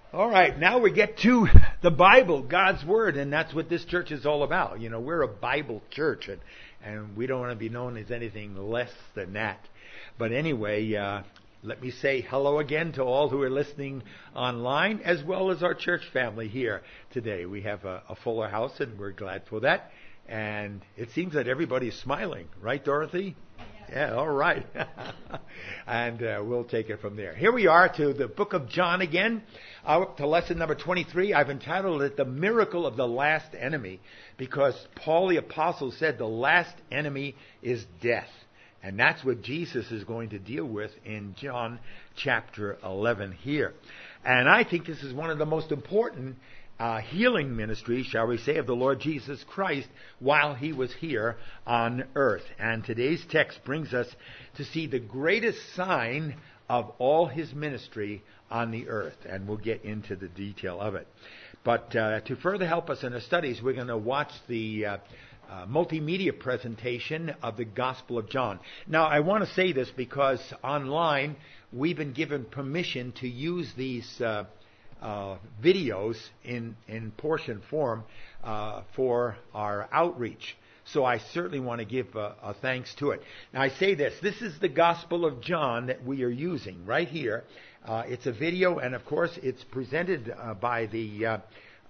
All right, now we get to the Bible, God's Word, and that's what this church is all about. You know, we're a Bible church, and we don't want to be known as anything less than that. But anyway, let me say hello again to all who are listening online, as well as our church family here today. We have a fuller house, and we're glad for that. And it seems that everybody's smiling, right, Dorothy? Yeah, all right. And we'll take it from there. Here we are to the book of John again, up to lesson number 23. I've entitled it The Miracle of the Last Enemy, because Paul the Apostle said the last enemy is death. And that's what Jesus is going to deal with in John chapter 11 here. And I think this is one of the most important healing ministry, shall we say, of the Lord Jesus Christ while he was here on earth. And today's text brings us to see the greatest sign of all his ministry on the earth. And we'll get into the detail of it. But to further help us in our studies, we're going to watch the multimedia presentation of the Gospel of John. Now, I want to say this because online we've been given permission to use these videos in portion form for our outreach. So I certainly want to give a thanks to it. Now I say this is the Gospel of John that we are using right here. It's a video, and of course it's presented by the,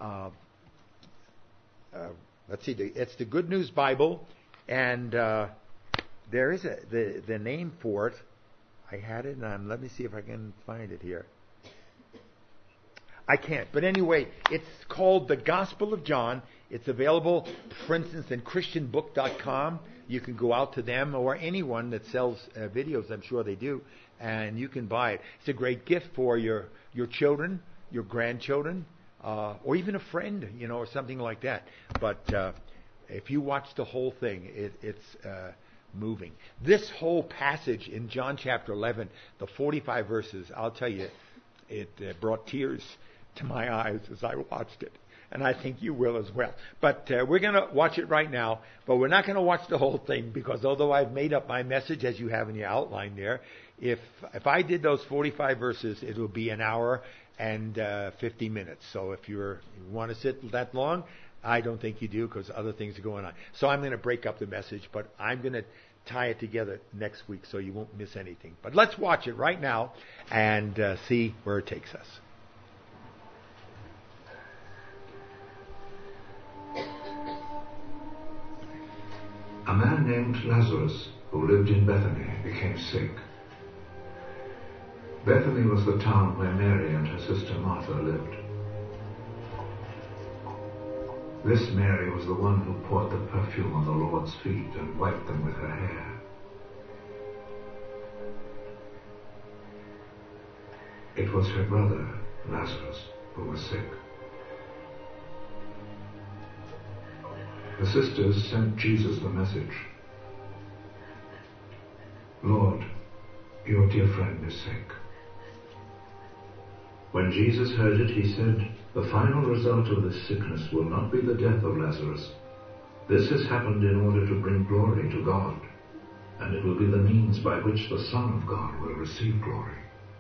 it's the Good News Bible, and there is the name for it. I had it, and let me see if I can find it here. I can't. But anyway, it's called The Gospel of John. It's available, for instance, in ChristianBook.com. You can go out to them or anyone that sells videos. I'm sure they do. And you can buy it. It's a great gift for your children, your grandchildren, or even a friend, or something like that. But if you watch the whole thing, it's moving. This whole passage in John chapter 11, the 45 verses, I'll tell you, it brought tears to my eyes as I watched it. And I think you will as well. But we're going to watch it right now. But we're not going to watch the whole thing, because although I've made up my message, as you have in your outline there, if I did those 45 verses, it will be an hour and 50 minutes. So if you want to sit that long, I don't think you do, because other things are going on. So I'm going to break up the message, but I'm going to tie it together next week so you won't miss anything. But let's watch it right now and see where it takes us. A man named Lazarus, who lived in Bethany, became sick. Bethany was the town where Mary and her sister Martha lived. This Mary was the one who poured the perfume on the Lord's feet and wiped them with her hair. It was her brother, Lazarus, who was sick. The sisters sent Jesus the message, "Lord, your dear friend is sick." When Jesus heard it, he said, "The final result of this sickness will not be the death of Lazarus. This has happened in order to bring glory to God, and it will be the means by which the Son of God will receive glory."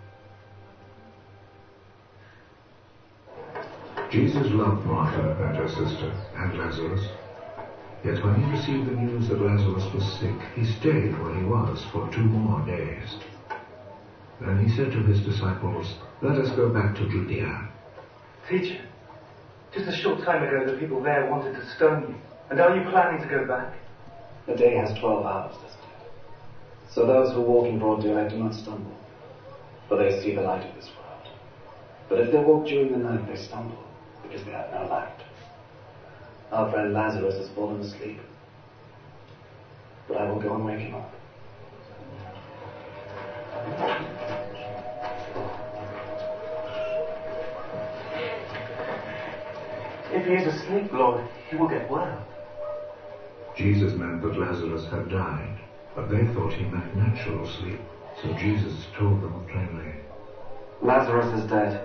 Jesus loved Martha and her sister and Lazarus. Yet when he received the news that Lazarus was sick, he stayed where he was for 2 more days. Then he said to his disciples, "Let us go back to Judea." "Teacher, just a short time ago the people there wanted to stone you. And are you planning to go back?" "The day has 12 hours, doesn't it? So those who walk in broad daylight do not stumble, for they see the light of this world. But if they walk during the night, they stumble, because they have no light. Our friend Lazarus has fallen asleep, but I will go and wake him up." "If he is asleep, Lord, he will get well." Jesus meant that Lazarus had died, but they thought he meant natural sleep. So Jesus told them plainly, "Lazarus is dead.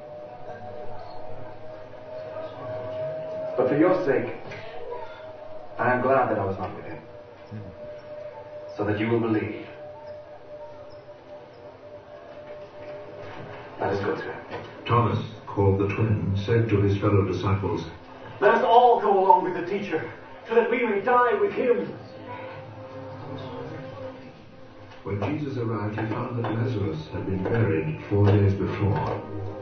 But for your sake, I am glad that I was not with him, so that you will believe." Let us go to him. Thomas, called the twin, said to his fellow disciples, "Let us all go along with the teacher, so that we may die with him." When Jesus arrived, he found that Lazarus had been buried 4 days before.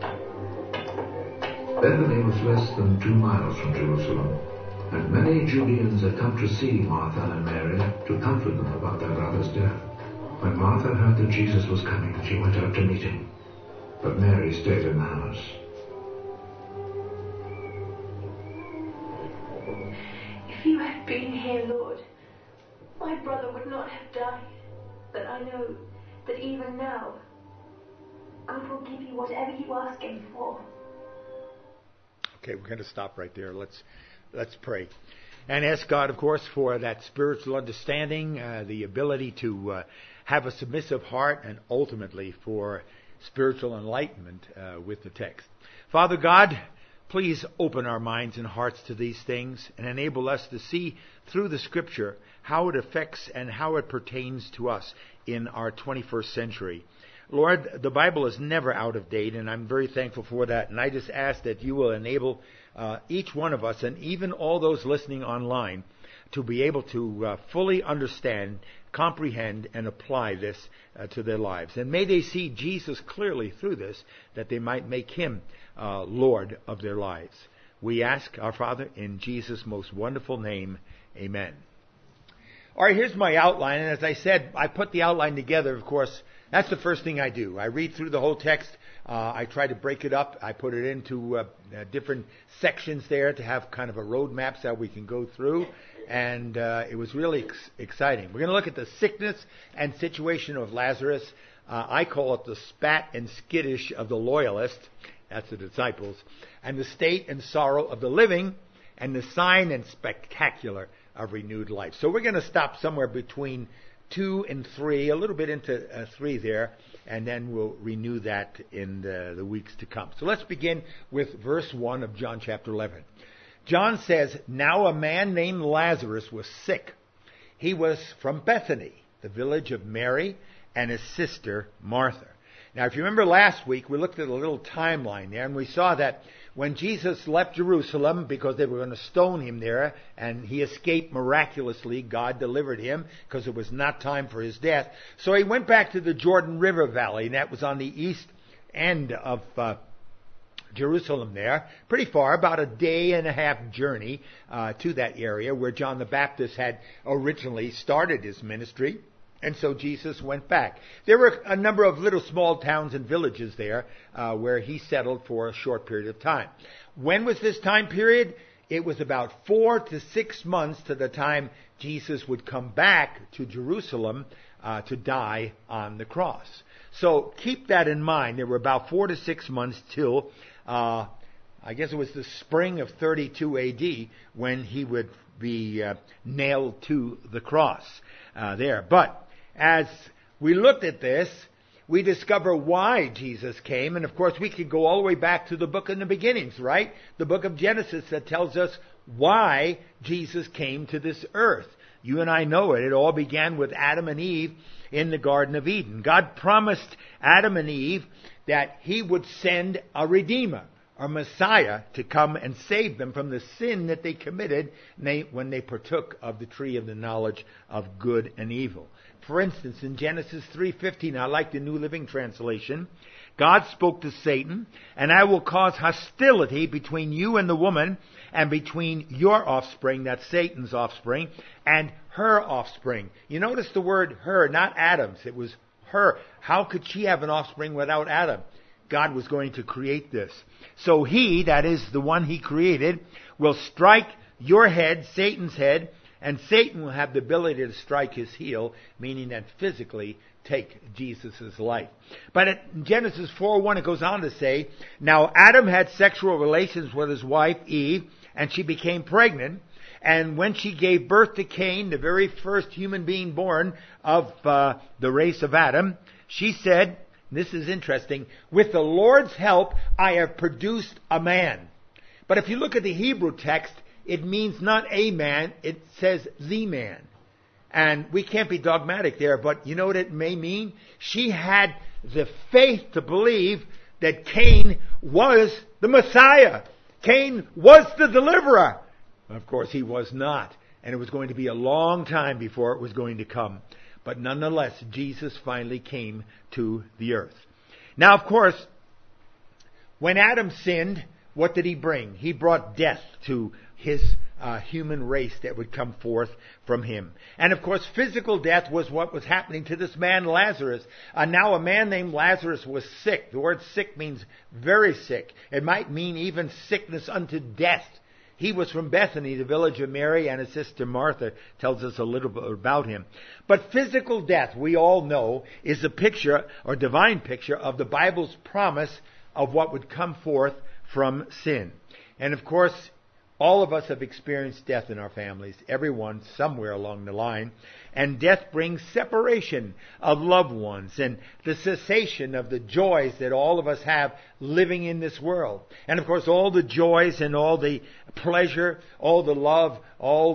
Bethany was less than 2 miles from Jerusalem, and many Judeans had come to see Martha and Mary to comfort them about their brother's death. When Martha heard that Jesus was coming, she went out to meet him, but Mary stayed in the house. If you had been here, Lord, my brother would not have died. But I know that even now, God will give you whatever you ask him for. Okay, we're going to stop right there. Let's pray. And ask God, of course, for that spiritual understanding, the ability to have a submissive heart, and ultimately for spiritual enlightenment with the text. Father God, please open our minds and hearts to these things and enable us to see through the Scripture how it affects and how it pertains to us in our 21st century. Lord, the Bible is never out of date, and I'm very thankful for that. And I just ask that you will enable each one of us, and even all those listening online, to be able to fully understand, comprehend, and apply this to their lives. And may they see Jesus clearly through this, that they might make him Lord of their lives. We ask, our Father, in Jesus' most wonderful name, amen. All right, here's my outline. And as I said, I put the outline together, of course. That's the first thing I do. I read through the whole text. I try to break it up. I put it into different sections there to have kind of a roadmap so that we can go through. And it was really exciting. We're going to look at the sickness and situation of Lazarus. I call it the spat and skittish of the loyalists. That's the disciples. And the state and sorrow of the living, and the sign and spectacular of renewed life. So we're going to stop somewhere between 2 and 3, a little bit into 3 there, and then we'll renew that in the weeks to come. So let's begin with verse 1 of John chapter 11. John says, "Now a man named Lazarus was sick. He was from Bethany, the village of Mary and his sister Martha." Now, if you remember last week, we looked at a little timeline there, and we saw that when Jesus left Jerusalem, because they were going to stone him there, and he escaped miraculously, God delivered him, because it was not time for his death. So he went back to the Jordan River Valley, and that was on the east end of Jerusalem there, pretty far, about a day and a half journey to that area where John the Baptist had originally started his ministry. And so Jesus went back. There were a number of little small towns and villages there where he settled for a short period of time. When was this time period? It was about 4 to 6 months to the time Jesus would come back to Jerusalem to die on the cross. So keep that in mind. There were about 4 to 6 months till, I guess it was the spring of 32 AD when he would be nailed to the cross there. But as we looked at this, we discover why Jesus came. And of course, we could go all the way back to the book in the beginnings, right? The book of Genesis that tells us why Jesus came to this earth. You and I know it. It all began with Adam and Eve in the Garden of Eden. God promised Adam and Eve that he would send a Redeemer, a Messiah, to come and save them from the sin that they committed when they partook of the tree of the knowledge of good and evil. For instance, in Genesis 3:15, I like the New Living Translation, God spoke to Satan, "And I will cause hostility between you and the woman, and between your offspring," that's Satan's offspring, "and her offspring." You notice the word her, not Adam's. It was her. How could she have an offspring without Adam? God was going to create this. So he, that is the one he created, will strike your head, Satan's head, and Satan will have the ability to strike his heel, meaning that physically take Jesus' life. But in Genesis 4:1 it goes on to say, "Now Adam had sexual relations with his wife Eve, and she became pregnant. And when she gave birth to Cain, the very first human being born of the race of Adam, she said," this is interesting, "With the Lord's help I have produced a man." But if you look at the Hebrew text, it means not a man, it says the man. And we can't be dogmatic there, but you know what it may mean? She had the faith to believe that Cain was the Messiah. Cain was the deliverer. Of course, he was not. And it was going to be a long time before it was going to come. But nonetheless, Jesus finally came to the earth. Now, of course, when Adam sinned, what did he bring? He brought death to his human race that would come forth from him. And of course, physical death was what was happening to this man Lazarus. Now a man named Lazarus was sick. The word sick means very sick. It might mean even sickness unto death. He was from Bethany, the village of Mary, and his sister Martha tells us a little bit about him. But physical death, we all know, is a picture, or divine picture, of the Bible's promise of what would come forth from sin. And of course, all of us have experienced death in our families, everyone somewhere along the line. And death brings separation of loved ones and the cessation of the joys that all of us have living in this world. And of course, all the joys and all the pleasure, all the love, all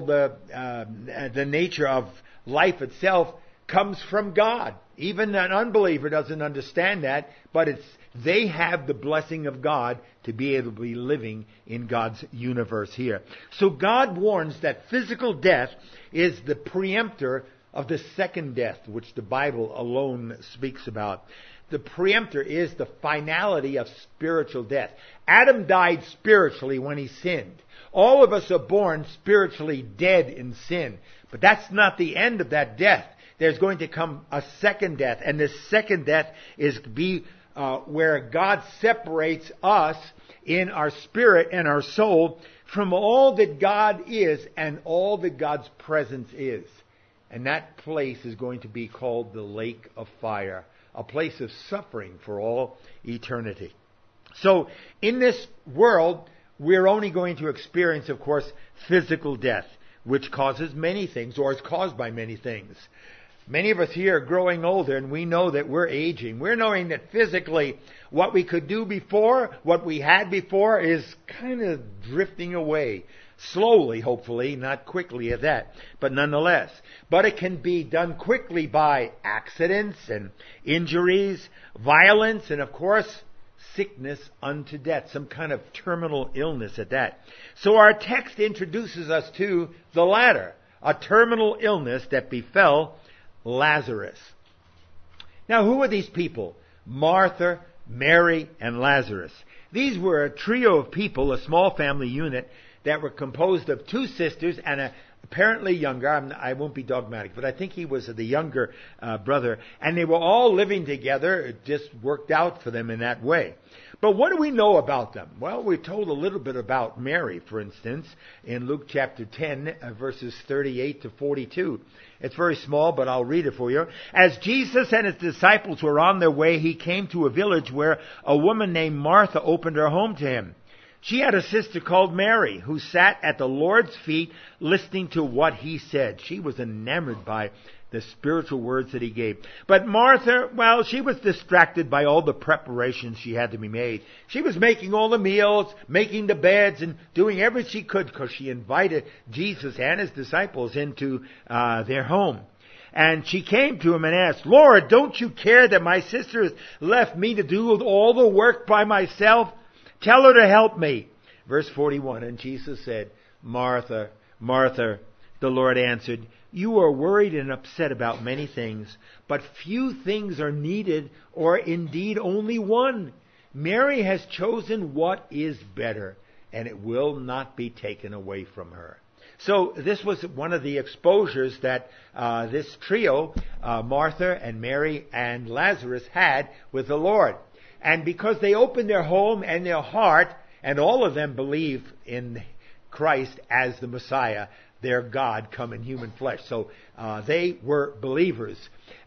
the nature of life itself comes from God. Even an unbeliever doesn't understand that, but they have the blessing of God to be able to be living in God's universe here. So God warns that physical death is the preemptor of the second death, which the Bible alone speaks about. The preemptor is the finality of spiritual death. Adam died spiritually when he sinned. All of us are born spiritually dead in sin. But that's not the end of that death. There's going to come a second death. And this second death is where God separates us in our spirit and our soul from all that God is and all that God's presence is. And that place is going to be called the lake of fire, a place of suffering for all eternity. So in this world, we're only going to experience, of course, physical death, which causes many things, or is caused by many things. Many of us here are growing older, and we know that we're aging. We're knowing that physically what we could do before, what we had before, is kind of drifting away. Slowly, hopefully, not quickly at that, but nonetheless. But it can be done quickly by accidents and injuries, violence, and of course, sickness unto death, some kind of terminal illness at that. So our text introduces us to the latter, a terminal illness that befell Lazarus. Now, who are these people? Martha, Mary, and Lazarus. These were a trio of people, a small family unit, that were composed of two sisters and apparently younger. I won't be dogmatic, but I think he was the younger brother. And they were all living together. It just worked out for them in that way. But what do we know about them? Well, we're told a little bit about Mary, for instance, in Luke chapter 10, verses 38 to 42. It's very small, but I'll read it for you. As Jesus and his disciples were on their way, he came to a village where a woman named Martha opened her home to him. She had a sister called Mary, who sat at the Lord's feet listening to what he said. She was enamored by the spiritual words that he gave. But Martha, well, she was distracted by all the preparations she had to be made. She was making all the meals, making the beds, and doing everything she could because she invited Jesus and his disciples into their home. And she came to him and asked, "Lord, don't you care that my sister has left me to do all the work by myself? Tell her to help me." Verse 41, and Jesus said, "Martha, Martha," the Lord answered, "you are worried and upset about many things, but few things are needed, or indeed only one. Mary has chosen what is better, and it will not be taken away from her." So this was one of the exposures that this trio, Martha and Mary and Lazarus, had with the Lord. And because they opened their home and their heart, and all of them believe in Christ as the Messiah, their God come in human flesh. So they were believers.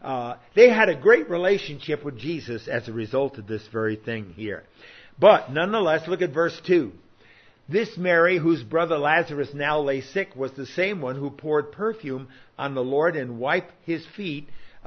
They had a great relationship with Jesus as a result of this very thing here. But nonetheless, look at verse 2. This Mary, whose brother Lazarus now lay sick, was the same one who poured perfume on the Lord and wiped his feet,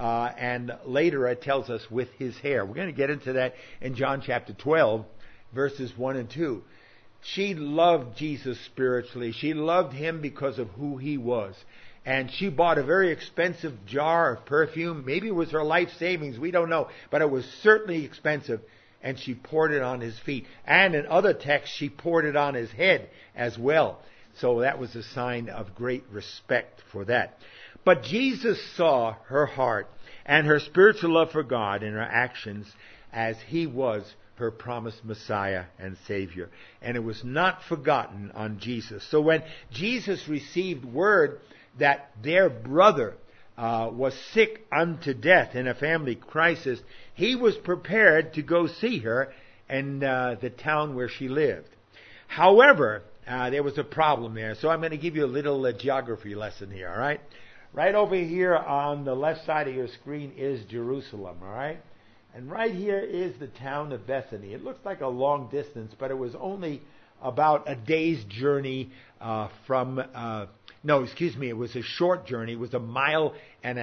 and later it tells us with his hair. We're going to get into that in John chapter 12, verses 1 and 2. She loved Jesus spiritually. She loved him because of who he was. And she bought a very expensive jar of perfume. Maybe it was her life savings. We don't know. But it was certainly expensive. and she poured it on his feet. And in other texts, she poured it on his head as well. So that was a sign of great respect for that. But Jesus saw her heart and her spiritual love for God in her actions as he was her promised Messiah and Savior. And it was not forgotten on Jesus. So when Jesus received word that their brother was sick unto death in a family crisis, he was prepared to go see her in the town where she lived. However, there was a problem there. So I'm going to give you a little geography lesson here, all right? Right over here on the left side of your screen is Jerusalem, all right? And right here is the town of Bethany. It looks like a long distance, but it was only about a day's journey it was a short journey. It was 1.5 miles.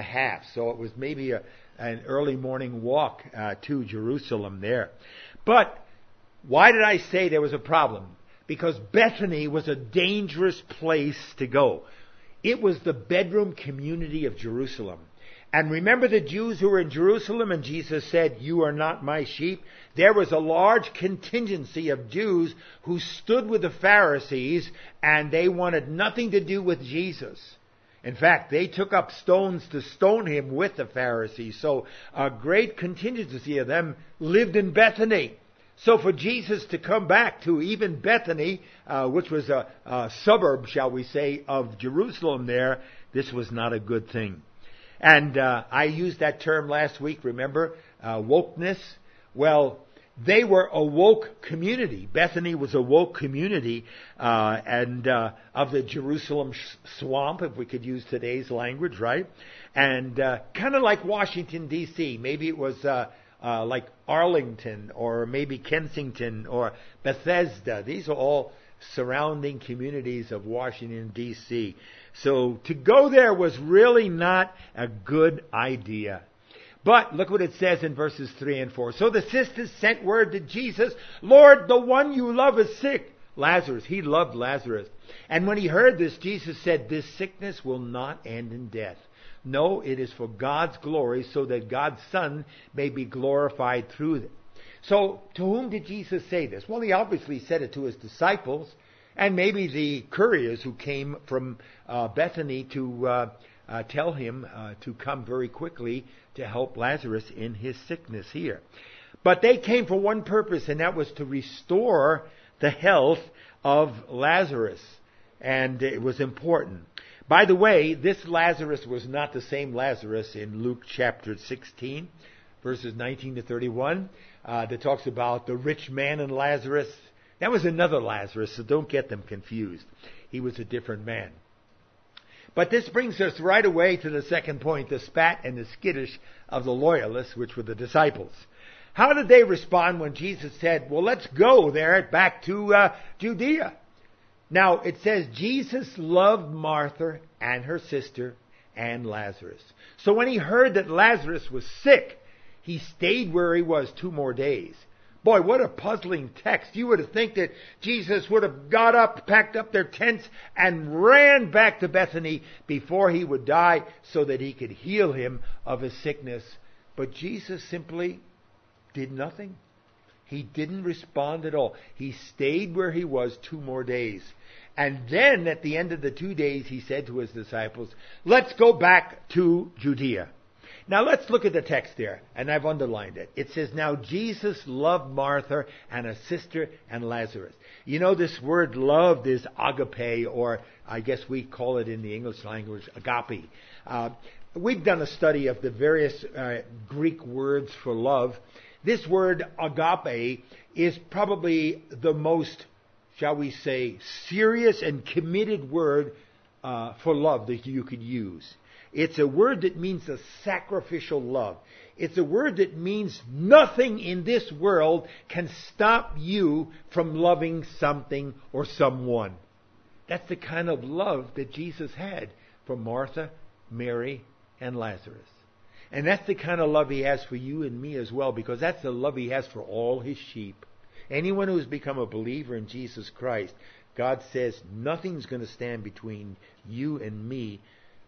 So it was maybe an early morning walk to Jerusalem there. But why did I say there was a problem? Because Bethany was a dangerous place to go. It was the bedroom community of Jerusalem. And remember the Jews who were in Jerusalem, and Jesus said, "You are not my sheep." There was a large contingency of Jews who stood with the Pharisees, and they wanted nothing to do with Jesus. In fact, they took up stones to stone him with the Pharisees. So a great contingency of them lived in Bethany. So for Jesus to come back to even Bethany, which was a suburb, shall we say, of Jerusalem there, this was not a good thing. And I used that term last week, remember? Wokeness. Well, they were a woke community. Bethany was a woke community and of the Jerusalem swamp, if we could use today's language, right? And kind of like Washington, D.C. Maybe it was like Arlington or maybe Kensington or Bethesda. These are all surrounding communities of Washington, D.C. So to go there was really not a good idea. But look what it says in verses 3 and 4. So the sisters sent word to Jesus, "Lord, the one you love is sick." Lazarus, he loved Lazarus. And when he heard this, Jesus said, "This sickness will not end in death. No, it is for God's glory, so that God's Son may be glorified through it." So to whom did Jesus say this? Well, he obviously said it to his disciples, and maybe the couriers who came from Bethany to tell him to come very quickly to help Lazarus in his sickness here. But they came for one purpose, and that was to restore the health of Lazarus. And it was important. By the way, this Lazarus was not the same Lazarus in Luke chapter 16, verses 19 to 31, that talks about the rich man and Lazarus. That was another Lazarus, so don't get them confused. He was a different man. But this brings us right away to the second point, the spat and the skittish of the loyalists, which were the disciples. How did they respond when Jesus said, "Well, let's go there back to Judea"? Now, it says Jesus loved Martha and her sister and Lazarus. So when he heard that Lazarus was sick, he stayed where he was 2 more days. Boy, what a puzzling text. You would think that Jesus would have got up, packed up their tents, and ran back to Bethany before he would die so that he could heal him of his sickness. But Jesus simply did nothing. He didn't respond at all. He stayed where he was 2 more days. And then at the end of the 2 days, he said to his disciples, "Let's go back to Judea." Now let's look at the text there, and I've underlined it. It says, "Now Jesus loved Martha and her sister and Lazarus." You know, this word loved is agape, or I guess we call it in the English language agape. We've done a study of the various Greek words for love. This word agape is probably the most, shall we say, serious and committed word for love that you could use. It's a word that means a sacrificial love. It's a word that means nothing in this world can stop you from loving something or someone. That's the kind of love that Jesus had for Martha, Mary, and Lazarus. And that's the kind of love he has for you and me as well, because that's the love he has for all his sheep. Anyone who's become a believer in Jesus Christ, God says nothing's going to stand between you and me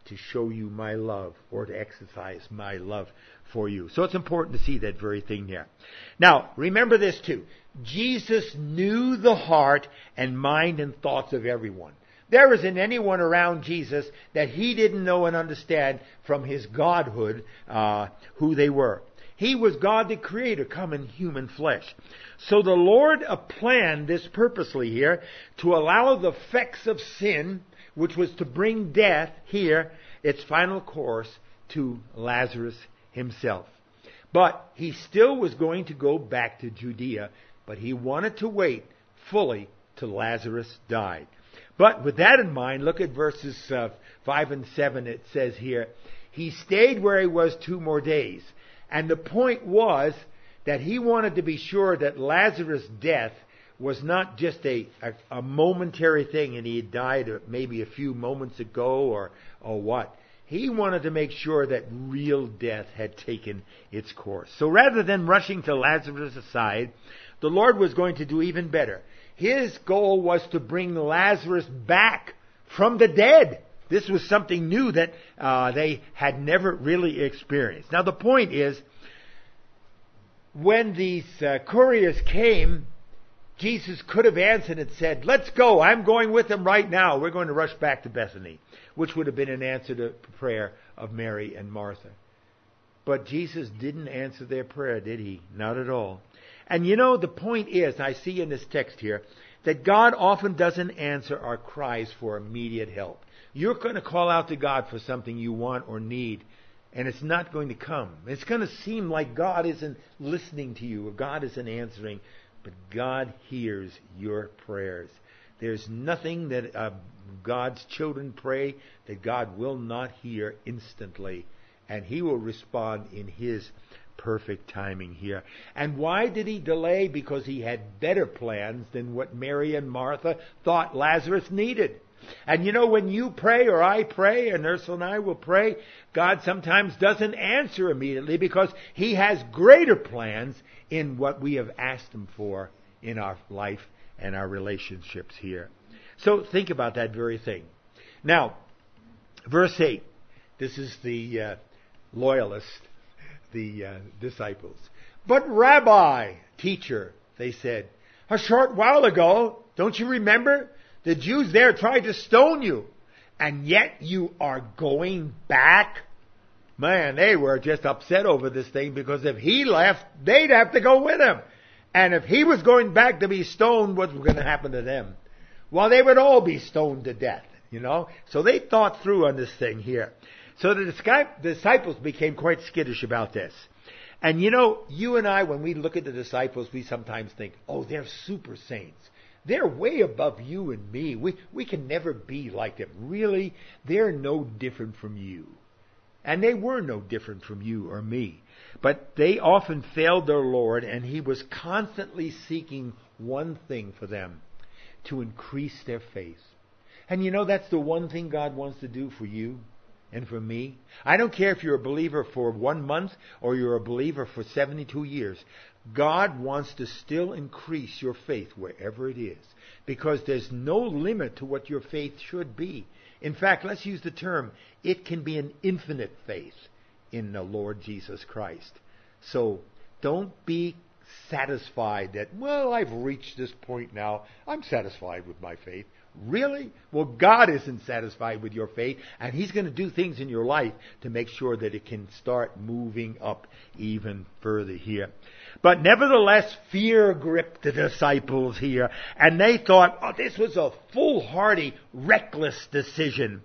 to show you my love or to exercise my love for you. So it's important to see that very thing there. Now, remember this too. Jesus knew the heart and mind and thoughts of everyone. There isn't anyone around Jesus that he didn't know and understand from his godhood who they were. He was God the Creator come in human flesh. So the Lord planned this purposely here to allow the effects of sin, which was to bring death here, its final course to Lazarus himself. But he still was going to go back to Judea, but he wanted to wait fully till Lazarus died. But with that in mind, look at verses 5 and 7. It says here, he stayed where he was 2 more days. And the point was that he wanted to be sure that Lazarus' death was not just a momentary thing and he had died maybe a few moments ago or what. He wanted to make sure that real death had taken its course. So rather than rushing to Lazarus' side, the Lord was going to do even better. His goal was to bring Lazarus back from the dead. This was something new that they had never really experienced. Now the point is, when these couriers came, Jesus could have answered and said, let's go, I'm going with them right now. We're going to rush back to Bethany, which would have been an answer to the prayer of Mary and Martha. But Jesus didn't answer their prayer, did he? Not at all. And you know, the point is, I see in this text here, that God often doesn't answer our cries for immediate help. You're going to call out to God for something you want or need, and it's not going to come. It's going to seem like God isn't listening to you or God isn't answering, but God hears your prayers. There's nothing that God's children pray that God will not hear instantly, and He will respond in His perfect timing here. And why did He delay? Because He had better plans than what Mary and Martha thought Lazarus needed. And you know, when you pray or I pray, and Ursula and I will pray, God sometimes doesn't answer immediately because He has greater plans in what we have asked Him for in our life and our relationships here. So think about that very thing. Now, verse 8. This is the loyalists, the disciples. But Rabbi, teacher, they said, a short while ago, don't you remember? The Jews there tried to stone you, and yet you are going back? Man, they were just upset over this thing because if he left, they'd have to go with him. And if he was going back to be stoned, what was going to happen to them? Well, they would all be stoned to death, you know. So they thought through on this thing here. So the disciples became quite skittish about this. And you know, you and I, when we look at the disciples, we sometimes think, oh, they're super saints. They're way above you and me. We can never be like them. Really, they're no different from you. And they were no different from you or me. But they often failed their Lord, and He was constantly seeking one thing for them, to increase their faith. And you know, that's the one thing God wants to do for you and for me. I don't care if you're a believer for 1 month or you're a believer for 72 years. God wants to still increase your faith wherever it is, because there's no limit to what your faith should be. In fact, let's use the term, it can be an infinite faith in the Lord Jesus Christ. So don't be satisfied that, well, I've reached this point now, I'm satisfied with my faith. Really? Well, God isn't satisfied with your faith, and He's going to do things in your life to make sure that it can start moving up even further here. But nevertheless, fear gripped the disciples here, and they thought, oh, this was a foolhardy, reckless decision.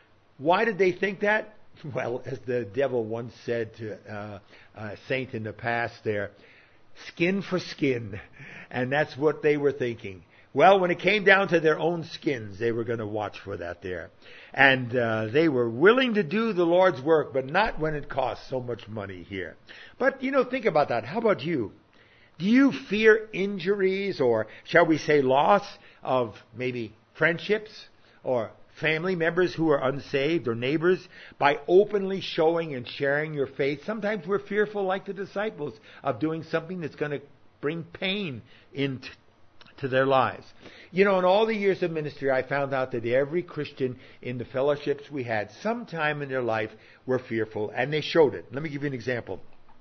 Why did they think that? Well, as the devil once said to a saint in the past there, skin for skin. And that's what they were thinking. Well, when it came down to their own skins, they were going to watch for that there. And they were willing to do the Lord's work, but not when it cost so much money here. But, you know, think about that. How about you? Do you fear injuries, or shall we say loss of maybe friendships or family members who are unsaved, or neighbors, by openly showing and sharing your faith? Sometimes we're fearful, like the disciples, of doing something that's going to bring pain to their lives. You know, in all the years of ministry, I found out that every Christian in the fellowships we had, sometime in their life, were fearful, and they showed it. Let me give you an example.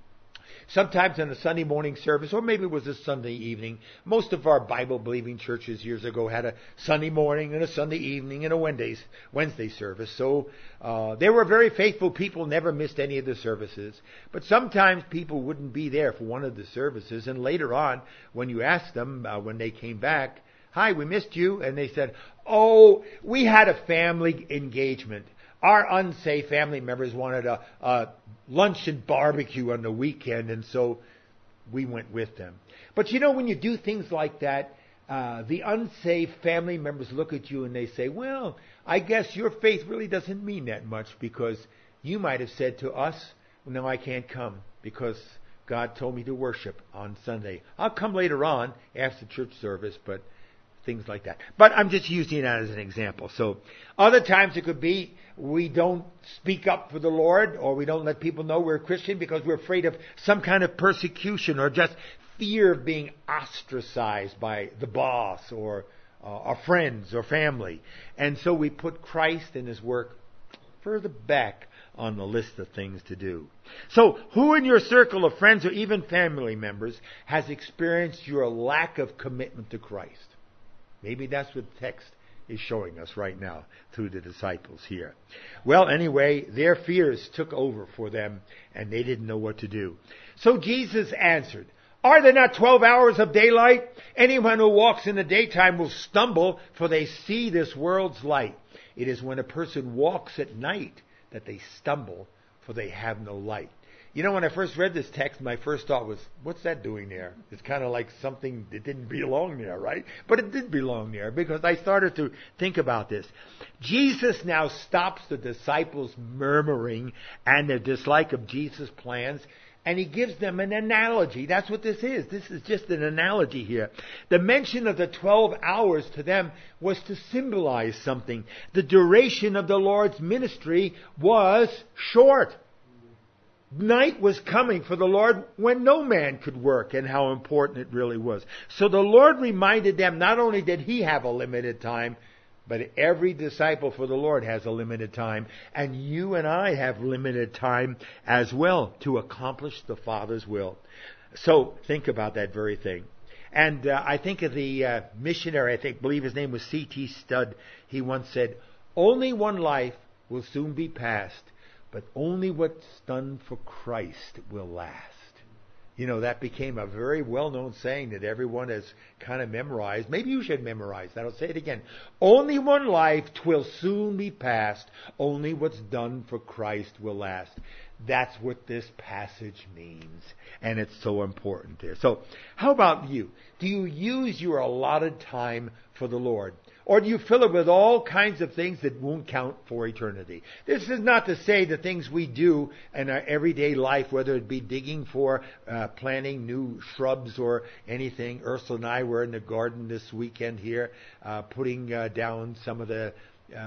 Sometimes in a Sunday morning service, or maybe it was a Sunday evening, most of our Bible-believing churches years ago had a Sunday morning and a Sunday evening and a Wednesday service. So they were very faithful people, never missed any of the services. But sometimes people wouldn't be there for one of the services, and later on, when you asked them, when they came back, "Hi, we missed you," and they said, "Oh, we had a family engagement. Our unsafe family members wanted a lunch and barbecue on the weekend, and so we went with them." But you know, when you do things like that, the unsafe family members look at you and they say, "Well, I guess your faith really doesn't mean that much, because you might have said to us, 'No, I can't come because God told me to worship on Sunday. I'll come later on after church service,' but things like that." But I'm just using that as an example. So other times it could be we don't speak up for the Lord, or we don't let people know we're a Christian because we're afraid of some kind of persecution, or just fear of being ostracized by the boss or our friends or family. And so we put Christ and His work further back on the list of things to do. So who in your circle of friends or even family members has experienced your lack of commitment to Christ? Maybe that's what the text is showing us right now through the disciples here. Well, anyway, their fears took over for them, and they didn't know what to do. So Jesus answered, "Are there not 12 hours of daylight? Anyone who walks in the daytime will stumble, for they see this world's light. It is when a person walks at night that they stumble, for they have no light." You know, when I first read this text, my first thought was, what's that doing there? It's kind of like something that didn't belong there, right? But it did belong there, because I started to think about this. Jesus now stops the disciples' murmuring and their dislike of Jesus' plans, and He gives them an analogy. That's what this is. This is just an analogy here. The mention of the 12 hours to them was to symbolize something. The duration of the Lord's ministry was short. Night was coming for the Lord when no man could work, and how important it really was. So the Lord reminded them, not only did He have a limited time, but every disciple for the Lord has a limited time. And you and I have limited time as well to accomplish the Father's will. So think about that very thing. And I think of the missionary, I believe his name was C.T. Studd. He once said, "Only one life will soon be passed, but only what's done for Christ will last." You know, that became a very well-known saying that everyone has kind of memorized. Maybe you should memorize that. I'll say it again. Only one life, 'twill soon be past. Only what's done for Christ will last. That's what this passage means. And it's so important there. So, how about you? Do you use your allotted time for the Lord? Or do you fill it with all kinds of things that won't count for eternity? This is not to say the things we do in our everyday life, whether it be digging for, planting new shrubs or anything. Ursula and I were in the garden this weekend here, putting down some of the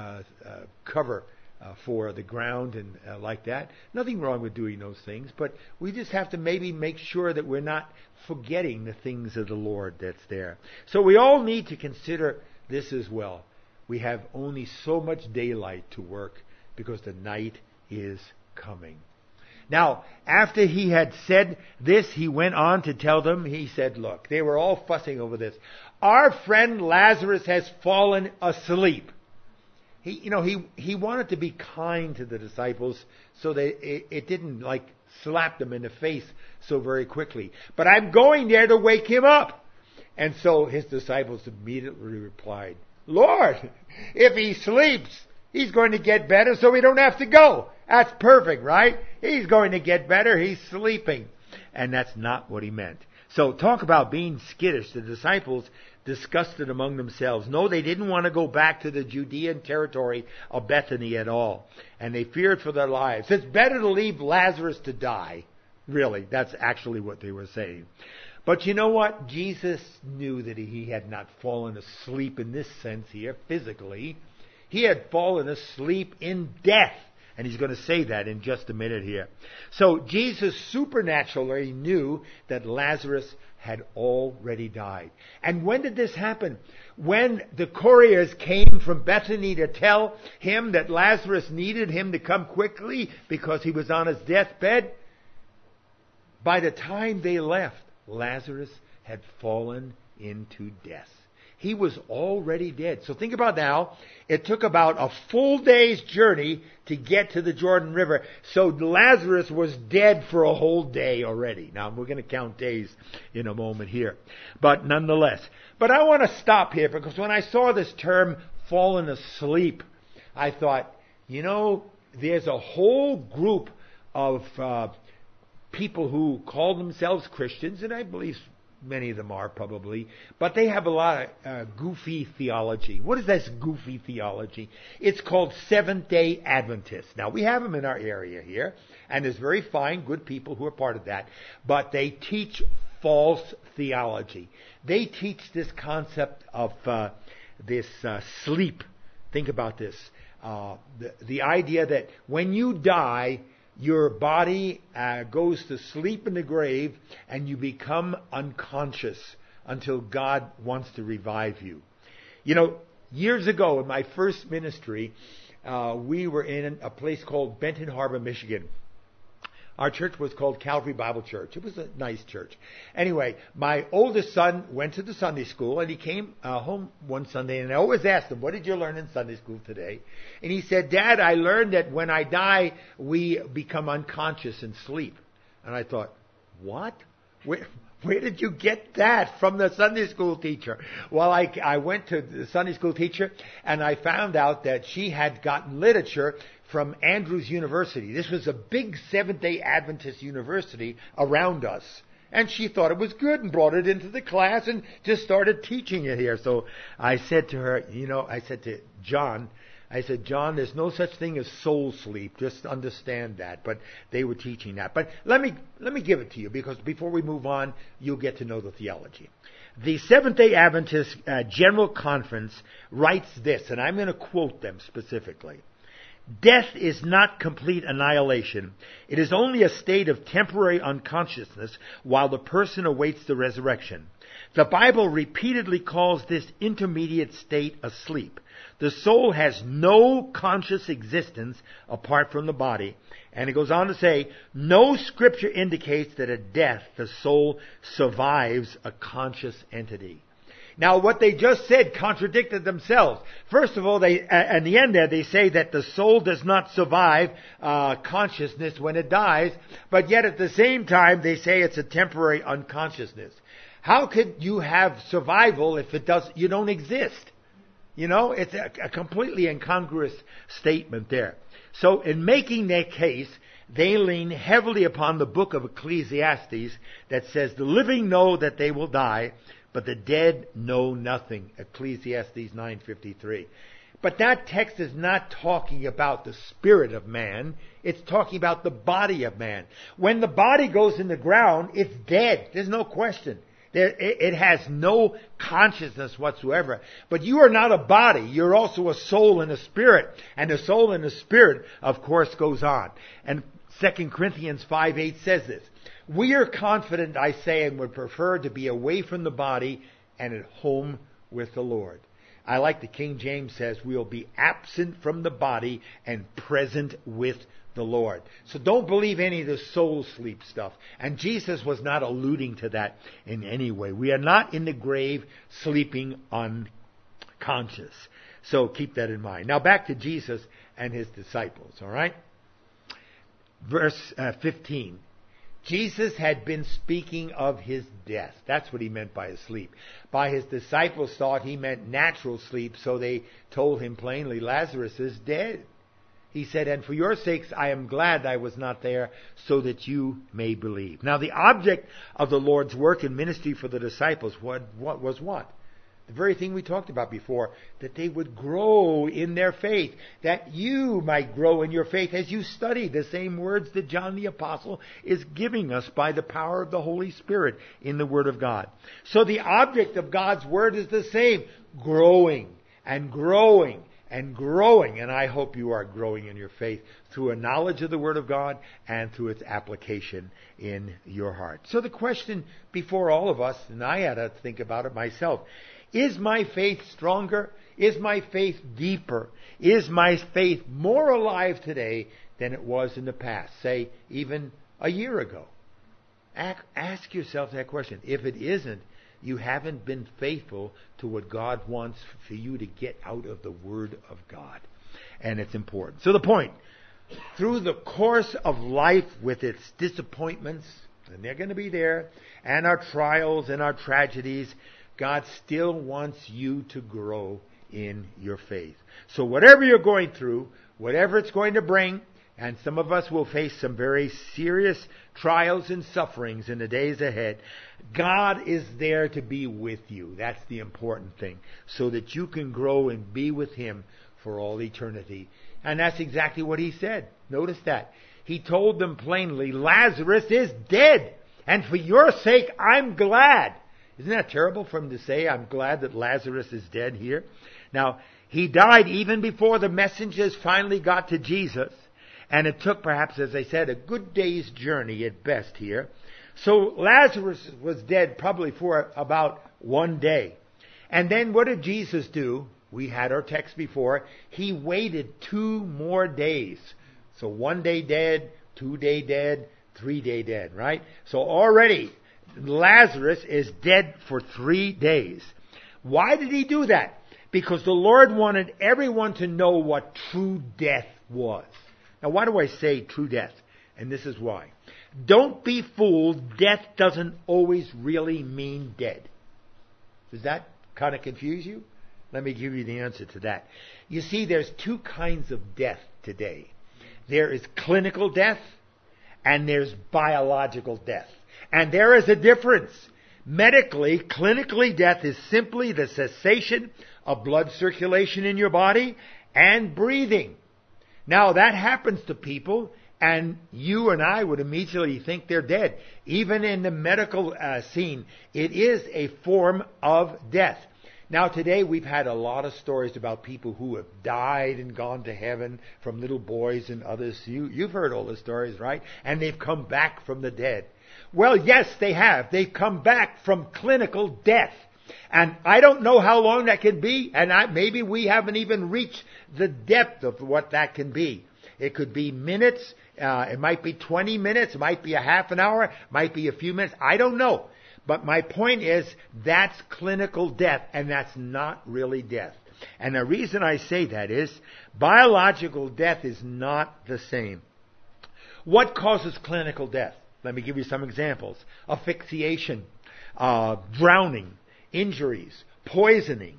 cover for the ground and like that. Nothing wrong with doing those things, but we just have to maybe make sure that we're not forgetting the things of the Lord that's there. So we all need to consider this as well. We have only so much daylight to work because the night is coming. Now, after He had said this, He went on to tell them, He said, look, they were all fussing over this. "Our friend Lazarus has fallen asleep." He wanted to be kind to the disciples so that it didn't like slap them in the face so very quickly. "But I'm going there to wake him up." And so His disciples immediately replied, "Lord, if he sleeps, he's going to get better so we don't have to go." That's perfect, right? He's going to get better. He's sleeping. And that's not what He meant. So talk about being skittish. The disciples discussed it among themselves. No, they didn't want to go back to the Judean territory of Bethany at all. And they feared for their lives. It's better to leave Lazarus to die. Really, that's actually what they were saying. But you know what? Jesus knew that He had not fallen asleep in this sense here, physically. He had fallen asleep in death. And he's going to say that in just a minute here. So Jesus supernaturally knew that Lazarus had already died. And when did this happen? When the couriers came from Bethany to tell him that Lazarus needed him to come quickly because he was on his deathbed, by the time they left, Lazarus had fallen into death. He was already dead. So think about now, it took about a full day's journey to get to the Jordan River. So Lazarus was dead for a whole day already. Now we're going to count days in a moment here. But nonetheless. But I want to stop here because when I saw this term, fallen asleep, I thought, there's a whole group of people who call themselves Christians, and I believe many of them are probably, but they have a lot of goofy theology. What is this goofy theology? It's called Seventh-day Adventists. Now, we have them in our area here, and there's very fine, good people who are part of that, but they teach false theology. They teach this concept of this sleep. Think about this. The idea that when you die, your body goes to sleep in the grave and you become unconscious until God wants to revive you. Years ago in my first ministry, we were in a place called Benton Harbor, Michigan. Our church was called Calvary Bible Church. It was a nice church. Anyway, my oldest son went to the Sunday school, and he came home one Sunday, and I always asked him, what did you learn in Sunday school today? And he said, Dad, I learned that when I die, we become unconscious and sleep. And I thought, what? Where did you get that from the Sunday school teacher? Well, I went to the Sunday school teacher, and I found out that she had gotten literature from Andrews University. This was a big Seventh-day Adventist university around us. And she thought it was good and brought it into the class and just started teaching it here. So I said to her, I said to John, John, there's no such thing as soul sleep. Just understand that. But they were teaching that. But let me give it to you, because before we move on, you'll get to know the theology. The Seventh-day Adventist General Conference writes this, and I'm going to quote them specifically. Death is not complete annihilation. It is only a state of temporary unconsciousness while the person awaits the resurrection. The Bible repeatedly calls this intermediate state asleep. The soul has no conscious existence apart from the body. And it goes on to say, no scripture indicates that at death the soul survives a conscious entity. Now, what they just said contradicted themselves. First of all, at the end there, they say that the soul does not survive consciousness when it dies, but yet at the same time, they say it's a temporary unconsciousness. How could you have survival if you don't exist? It's a completely incongruous statement there. So, in making their case, they lean heavily upon the book of Ecclesiastes that says, the living know that they will die, but the dead know nothing. Ecclesiastes 9:53. But that text is not talking about the spirit of man. It's talking about the body of man. When the body goes in the ground, it's dead. There's no question. It has no consciousness whatsoever. But you are not a body. You're also a soul and a spirit. And the soul and the spirit, of course, goes on. And 2 Corinthians 5:8 says this. We are confident, I say, and would prefer to be away from the body and at home with the Lord. I like the King James says, we'll be absent from the body and present with the Lord. So don't believe any of the soul sleep stuff. And Jesus was not alluding to that in any way. We are not in the grave sleeping unconscious. So keep that in mind. Now back to Jesus and his disciples, all right? Verse 15. Jesus had been speaking of his death. That's what he meant by his sleep. By his disciples thought he meant natural sleep, so they told him plainly, Lazarus is dead. He said, and for your sakes I am glad I was not there, so that you may believe. Now the object of the Lord's work and ministry for the disciples was what? The very thing we talked about before, that they would grow in their faith, that you might grow in your faith as you study the same words that John the Apostle is giving us by the power of the Holy Spirit in the Word of God. So the object of God's Word is the same, growing and growing and growing, and I hope you are growing in your faith through a knowledge of the Word of God and through its application in your heart. So the question before all of us, and I had to think about it myself, is my faith stronger? Is my faith deeper? Is my faith more alive today than it was in the past, say even a year ago? Ask yourself that question. If it isn't, you haven't been faithful to what God wants for you to get out of the Word of God. And it's important. So the point, through the course of life with its disappointments, and they're going to be there, and our trials and our tragedies, God still wants you to grow in your faith. So whatever you're going through, whatever it's going to bring, and some of us will face some very serious trials and sufferings in the days ahead, God is there to be with you. That's the important thing. So that you can grow and be with Him for all eternity. And that's exactly what He said. Notice that. He told them plainly, Lazarus is dead. And for your sake, I'm glad. Isn't that terrible for him to say, I'm glad that Lazarus is dead here? Now, he died even before the messengers finally got to Jesus. And it took perhaps, as I said, a good day's journey at best here. So Lazarus was dead probably for about 1 day. And then what did Jesus do? We had our text before. He waited 2 more days. So 1 day dead, 2 day dead, 3 day dead, right? So already Lazarus is dead for 3 days. Why did he do that? Because the Lord wanted everyone to know what true death was. Now, why do I say true death? And this is why. Don't be fooled. Death doesn't always really mean dead. Does that kind of confuse you? Let me give you the answer to that. You see, there's 2 kinds of death today. There is clinical death and there's biological death. And there is a difference. Medically, clinically, death is simply the cessation of blood circulation in your body and breathing. Now, that happens to people, and you and I would immediately think they're dead. Even in the medical scene, it is a form of death. Now, today we've had a lot of stories about people who have died and gone to heaven, from little boys and others. You've heard all the stories, right? And they've come back from the dead. Well, yes, they have. They've come back from clinical death. And I don't know how long that can be, and maybe we haven't even reached the depth of what that can be. It could be minutes, it might be 20 minutes, it might be a half an hour, it might be a few minutes, I don't know. But my point is, that's clinical death, and that's not really death. And the reason I say that is, biological death is not the same. What causes clinical death? Let me give you some examples. Asphyxiation, drowning, injuries, poisoning,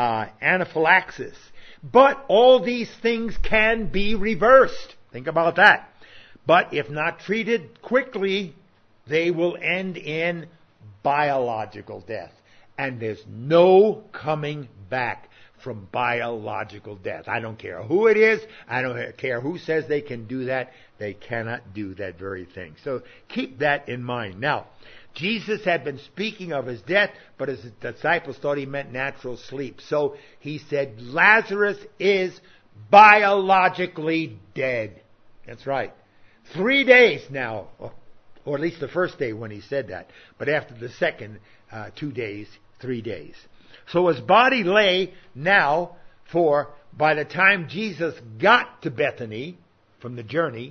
anaphylaxis. But all these things can be reversed. Think about that. But if not treated quickly, they will end in biological death. And there's no coming back from biological death. I don't care who it is. I don't care who says they can do that. They cannot do that very thing. So keep that in mind. Now, Jesus had been speaking of his death, but his disciples thought he meant natural sleep. So he said, Lazarus is biologically dead. That's right. 3 days now, or at least the first day when he said that. But after the second 2 days, 3 days. So his body lay now for, by the time Jesus got to Bethany from the journey,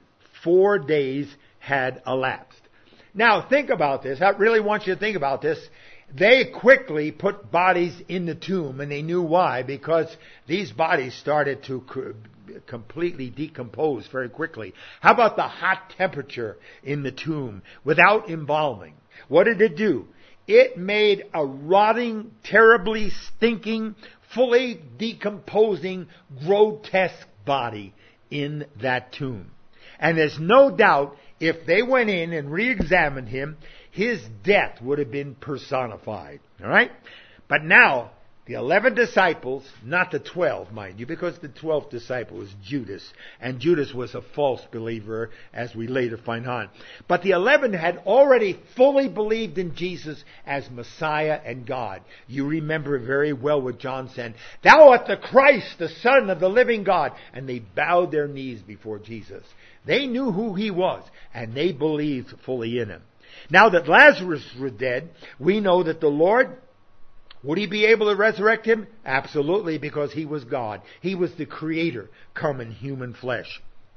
4 days had elapsed. Now think about this. I really want you to think about this. They quickly put bodies in the tomb, and they knew why, because these bodies started to completely decompose very quickly. How about the hot temperature in the tomb without embalming? What did it do? It made a rotting, terribly stinking, fully decomposing, grotesque body in that tomb. And there's no doubt if they went in and re-examined him, his death would have been personified. All right? But now, The 11 disciples, not the 12, mind you, because the 12th disciple was Judas, and Judas was a false believer, as we later find on. But the 11 had already fully believed in Jesus as Messiah and God. You remember very well what John said, "Thou art the Christ, the Son of the living God." And they bowed their knees before Jesus. They knew who he was, and they believed fully in him. Now that Lazarus was dead, we know that the Lord, would he be able to resurrect him? Absolutely, because he was God. He was the Creator come in human flesh.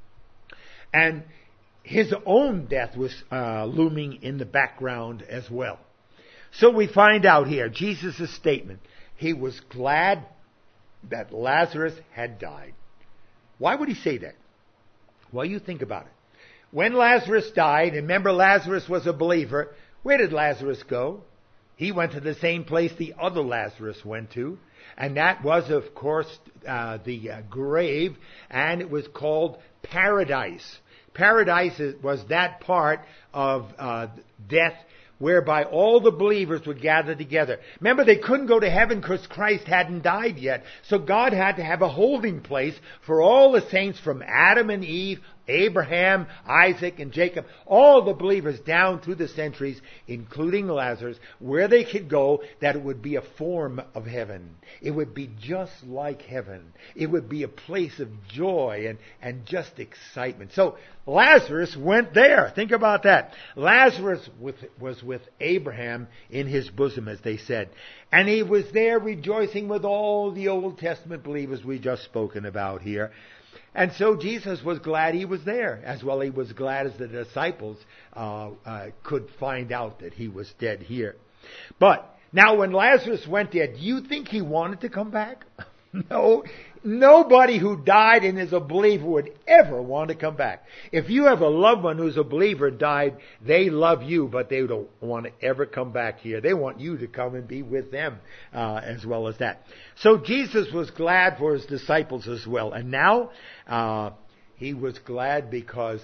And his own death was looming in the background as well. So we find out here, Jesus' statement, he was glad that Lazarus had died. Why would he say that? Well, you think about it. When Lazarus died, and remember Lazarus was a believer, where did Lazarus go? He went to the same place the other Lazarus went to, and that was, of course, the grave, and it was called paradise. Paradise was that part of death whereby all the believers would gather together. Remember, they couldn't go to heaven because Christ hadn't died yet. So God had to have a holding place for all the saints from Adam and Eve, Abraham, Isaac, and Jacob, all the believers down through the centuries, including Lazarus, where they could go, that it would be a form of heaven. It would be just like heaven. It would be a place of joy and just excitement. So Lazarus went there. Think about that. Lazarus was with Abraham in his bosom, as they said. And he was there rejoicing with all the Old Testament believers we just spoken about here. And so Jesus was glad he was there, as well he was glad as the disciples could find out that he was dead here. But now when Lazarus went there, do you think he wanted to come back? No. Nobody who died and is a believer would ever want to come back. If you have a loved one who's a believer died, they love you, but they don't want to ever come back here. They want you to come and be with them as well as that. So Jesus was glad for his disciples as well. And now he was glad because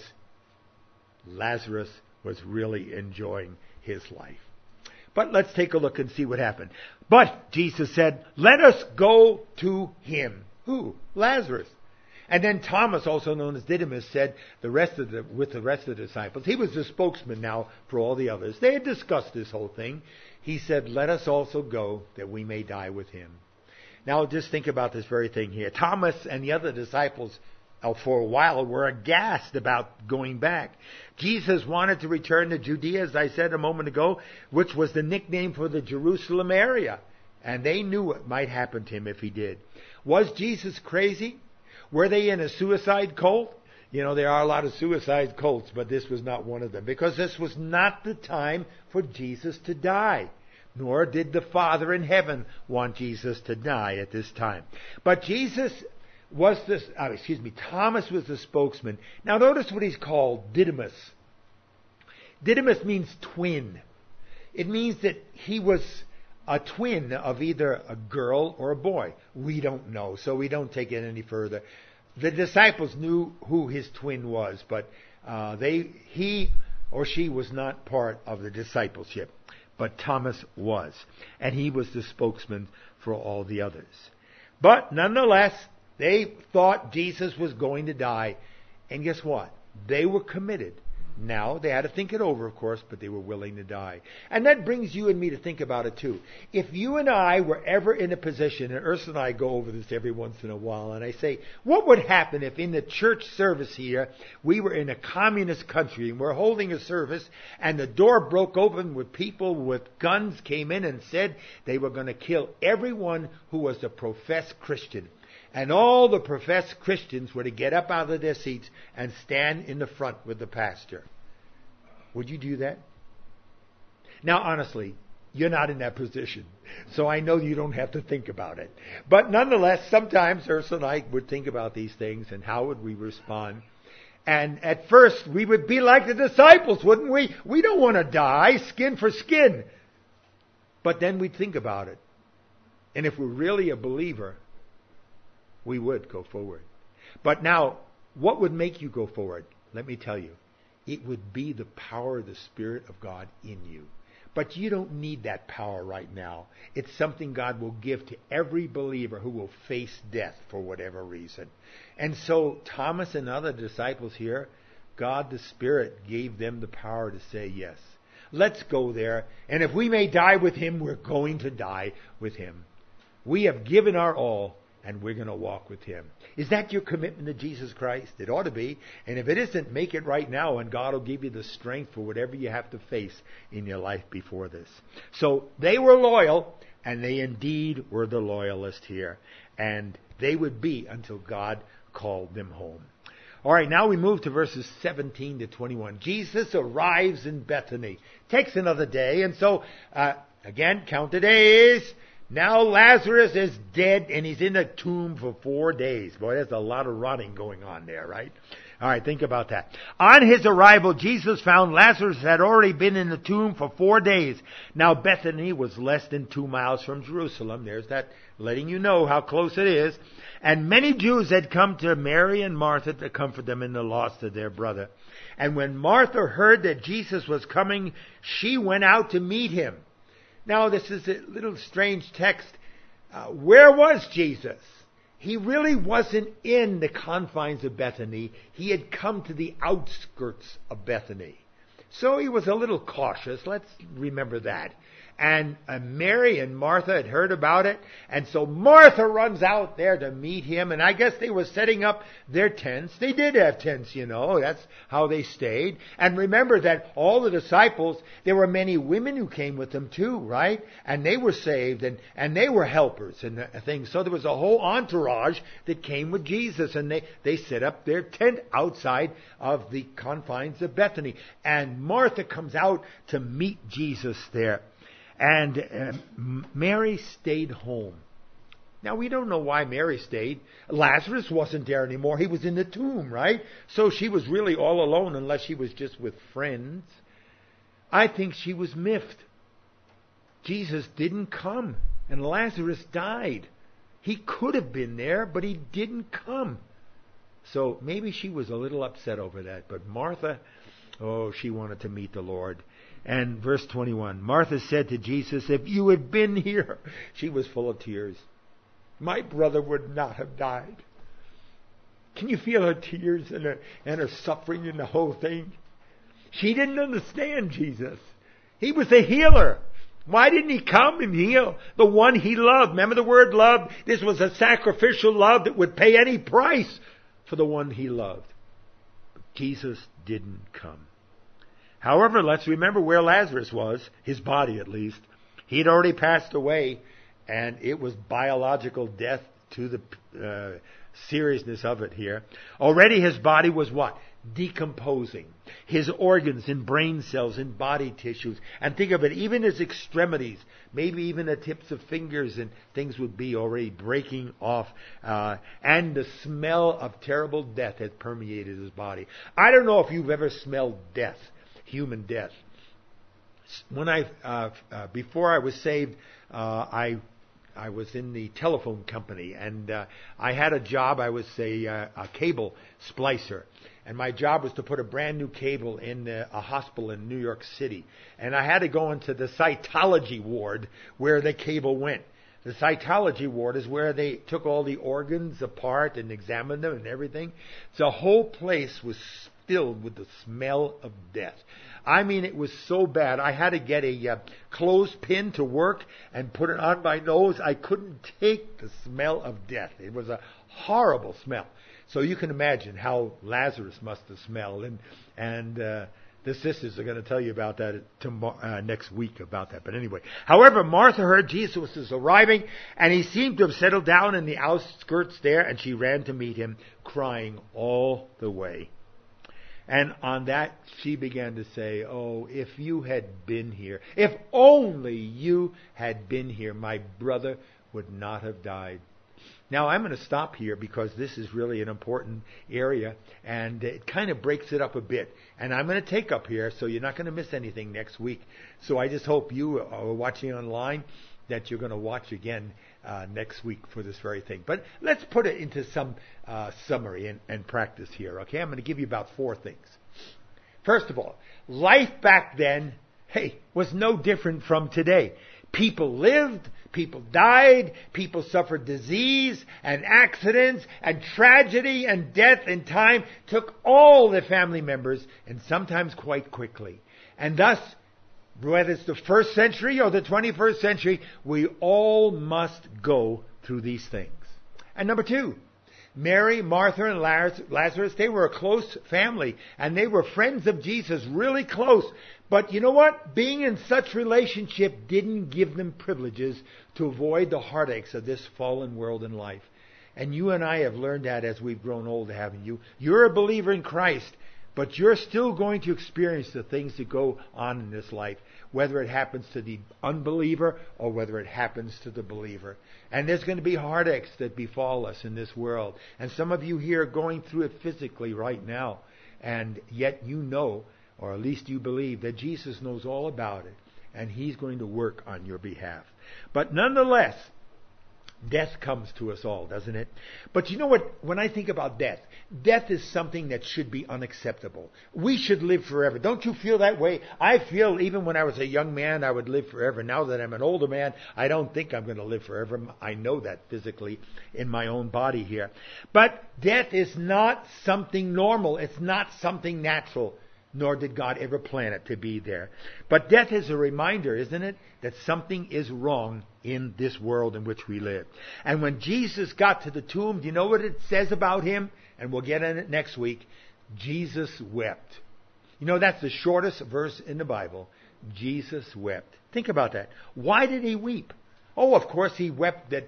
Lazarus was really enjoying his life. But let's take a look and see what happened. But Jesus said, "Let us go to him." Who? Lazarus. And then Thomas, also known as Didymus, said with the rest of the disciples, he was the spokesman now for all the others. They had discussed this whole thing. He said, "Let us also go that we may die with him." Now just think about this very thing here. Thomas and the other disciples for a while were aghast about going back. Jesus wanted to return to Judea, as I said a moment ago, which was the nickname for the Jerusalem area. And they knew what might happen to him if he did. Was Jesus crazy? Were they in a suicide cult? You know, there are a lot of suicide cults, but this was not one of them. Because this was not the time for Jesus to die. Nor did the Father in heaven want Jesus to die at this time. But Thomas was the spokesman. Now notice what he's called, Didymus. Didymus means twin. It means that he was a twin of either a girl or a boy. We don't know, so we don't take it any further. The disciples knew who his twin was, but he or she was not part of the discipleship. But Thomas was, and he was the spokesman for all the others. But nonetheless, they thought Jesus was going to die, and guess what? They were committed. Now, they had to think it over, of course, but they were willing to die. And that brings you and me to think about it, too. If you and I were ever in a position, and Ursula and I go over this every once in a while, and I say, what would happen if in the church service here, we were in a communist country, and we're holding a service, and the door broke open with people with guns came in and said they were going to kill everyone who was a professed Christian. And all the professed Christians were to get up out of their seats and stand in the front with the pastor. Would you do that? Now, honestly, you're not in that position. So I know you don't have to think about it. But nonetheless, sometimes Ursula and I would think about these things and how would we respond. And at first, we would be like the disciples, wouldn't we? We don't want to die, skin for skin. But then we'd think about it. And if we're really a believer, we would go forward. But now, what would make you go forward? Let me tell you. It would be the power of the Spirit of God in you. But you don't need that power right now. It's something God will give to every believer who will face death for whatever reason. And so Thomas and other disciples here, God the Spirit gave them the power to say yes. Let's go there. And if we may die with Him, we're going to die with Him. We have given our all, and we're going to walk with Him. Is that your commitment to Jesus Christ? It ought to be. And if it isn't, make it right now, and God will give you the strength for whatever you have to face in your life before this. So they were loyal, and they indeed were the loyalists here. And they would be until God called them home. All right, now we move to verses 17 to 21. Jesus arrives in Bethany. Takes another day, and so, again, count the days. Now Lazarus is dead, and he's in the tomb for 4 days. Boy, there's a lot of rotting going on there, right? All right, think about that. On his arrival, Jesus found Lazarus had already been in the tomb for 4 days. Now Bethany was less than 2 miles from Jerusalem. There's that letting you know how close it is. And many Jews had come to Mary and Martha to comfort them in the loss of their brother. And when Martha heard that Jesus was coming, she went out to meet him. Now, this is a little strange text. Where was Jesus? He really wasn't in the confines of Bethany. He had come to the outskirts of Bethany. So he was a little cautious. Let's remember that. And Mary and Martha had heard about it. And so Martha runs out there to meet him. And I guess they were setting up their tents. They did have tents, you know. That's how they stayed. And remember that all the disciples, there were many women who came with them too, right? And they were saved and they were helpers and things. So there was a whole entourage that came with Jesus. And they set up their tent outside of the confines of Bethany. And Martha comes out to meet Jesus there. And Mary stayed home. Now, we don't know why Mary stayed. Lazarus wasn't there anymore. He was in the tomb, right? So she was really all alone unless she was just with friends. I think she was miffed. Jesus didn't come, and Lazarus died. He could have been there, but he didn't come. So maybe she was a little upset over that. But Martha, she wanted to meet the Lord. And verse 21, Martha said to Jesus, if you had been here, she was full of tears, my brother would not have died. Can you feel her tears and her suffering in the whole thing? She didn't understand Jesus. He was a healer. Why didn't he come and heal the one he loved? Remember the word love? This was a sacrificial love that would pay any price for the one he loved. But Jesus didn't come. However, let's remember where Lazarus was, his body at least. He had already passed away, and it was biological death to the seriousness of it here. Already his body was what? Decomposing. His organs and brain cells and body tissues. And think of it, even his extremities, maybe even the tips of fingers and things would be already breaking off. And the smell of terrible death had permeated his body. I don't know if you've ever smelled death. Human death. When before I was saved, I was in the telephone company, and I had a job. I was a cable splicer, and my job was to put a brand new cable in a hospital in New York City, and I had to go into the cytology ward where the cable went. The cytology ward is where they took all the organs apart and examined them and everything. The whole place was filled with the smell of death. I mean, it was so bad. I had to get a clothespin to work and put it on my nose. I couldn't take the smell of death. It was a horrible smell. So you can imagine how Lazarus must have smelled. And the sisters are going to tell you about that next week about that. But anyway, however, Martha heard Jesus was arriving, and he seemed to have settled down in the outskirts there, and she ran to meet him, crying all the way. And on that, she began to say, oh, if you had been here, if only you had been here, my brother would not have died. Now, I'm going to stop here because this is really an important area, and it kind of breaks it up a bit. And I'm going to take up here, so you're not going to miss anything next week. So I just hope you are watching online that you're going to watch again next week for this very thing. But let's put it into some summary and practice here, okay? I'm going to give you about 4 things. First of all, life back then was no different from today. People lived, people died, people suffered disease and accidents and tragedy and death, and time took all the family members, and sometimes quite quickly. And thus, whether it's the first century or the 21st century, we all must go through these things. And number two, Mary, Martha, and Lazarus, they were a close family, and they were friends of Jesus, really close. But you know what? Being in such relationship didn't give them privileges to avoid the heartaches of this fallen world and life. And you and I have learned that as we've grown old, haven't you? You're a believer in Christ, but you're still going to experience the things that go on in this life, whether it happens to the unbeliever or whether it happens to the believer. And there's going to be heartaches that befall us in this world. And some of you here are going through it physically right now. And yet you know, or at least you believe, that Jesus knows all about it. And He's going to work on your behalf. But nonetheless, death comes to us all, doesn't it? But you know what? When I think about death, death is something that should be unacceptable. We should live forever. Don't you feel that way? I feel even when I was a young man, I would live forever. Now that I'm an older man, I don't think I'm going to live forever. I know that physically in my own body here. But death is not something normal. It's not something natural. Nor did God ever plan it to be there. But death is a reminder, isn't it, that something is wrong in this world in which we live. And when Jesus got to the tomb, do you know what it says about Him? And we'll get in it next week. Jesus wept. You know, that's the shortest verse in the Bible. Jesus wept. Think about that. Why did He weep? Oh, of course He wept that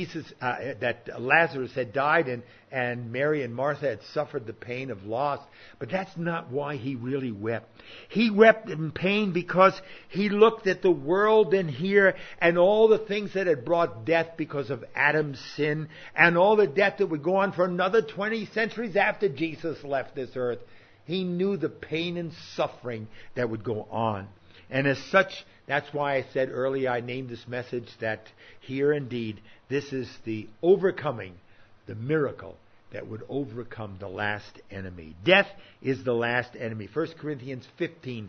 that Lazarus had died and Mary and Martha had suffered the pain of loss. But that's not why He really wept. He wept in pain because He looked at the world in here and all the things that had brought death because of Adam's sin and all the death that would go on for another 20 centuries after Jesus left this earth. He knew the pain and suffering that would go on. And as such, that's why I said earlier, I named this message that here indeed, this is the overcoming, the miracle that would overcome the last enemy. Death is the last enemy. 1 Corinthians 15,